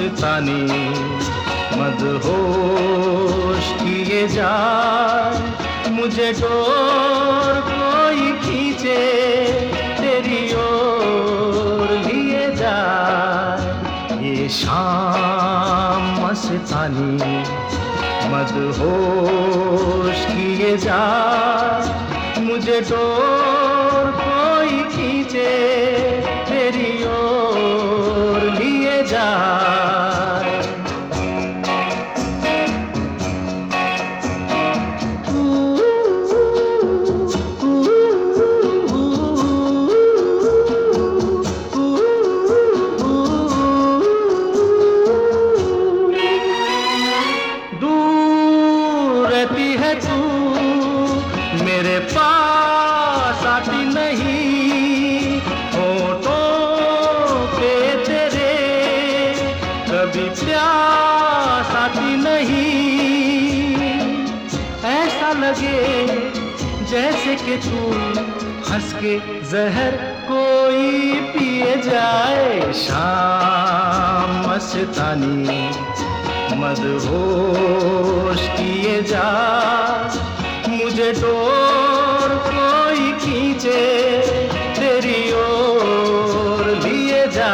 मस्तानी मदहोश किए जाए, मुझे डोर कोई खींचे तेरी ओर लिए जाए। ये शाम मस्तानी मदहोश किए जाए, मुझे डोर कोई खींचे तेरी ओर लिए जाए। दूर रहती है तू, मेरे पास आती नहीं, होठों पे तेरे कभी प्यास आती नहीं। ऐसा लगे जैसे कि तू हंस के जहर कोई पिए जाए। शाम मस्तानी मदहोश किए जा, मुझे डोर कोई खींचे तेरी ओर लिए जा।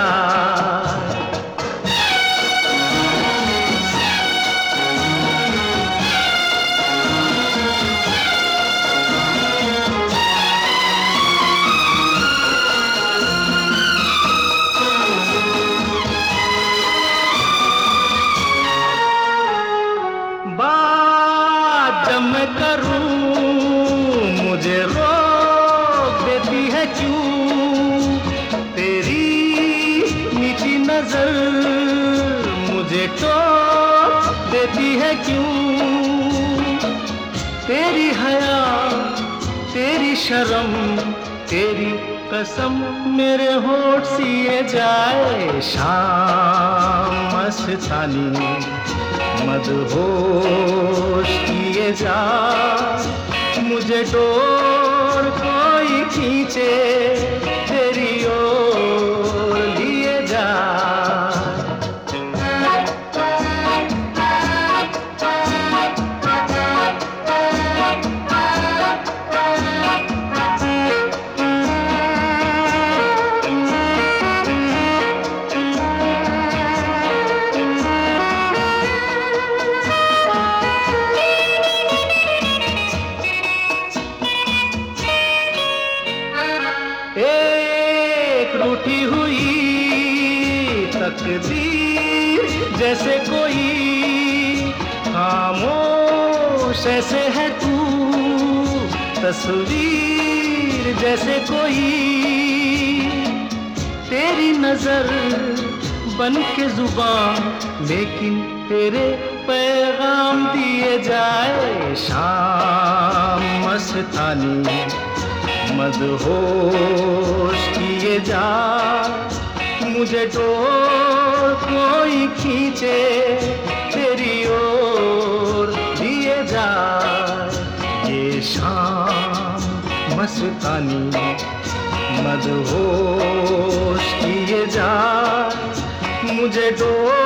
बात जब मैं करूं मुझे रोक देती है क्यों, तेरी मीठी नजर मुझे टोक देती है क्यों। तेरी हया तेरी शर्म तेरी कसम मेरे होठ सिए जाए। शाम मस्तानी मदहोश किए जा, मुझे डोर कोई खींचे तेरी ओर लिए जा। एक रूठी हुई तकदीर जैसे कोई, खामोश ऐसे है तू तस्वीर जैसे कोई। तेरी नजर बन के जुबान लेकिन तेरे पैगाम दिए जाए। शाम मस्तानी मदहोश किए जा, मुझे डोर कोई खींचे तेरी ओर लिए जा। ये शाम मस्तानी मदहोश किए जा, मुझे डोर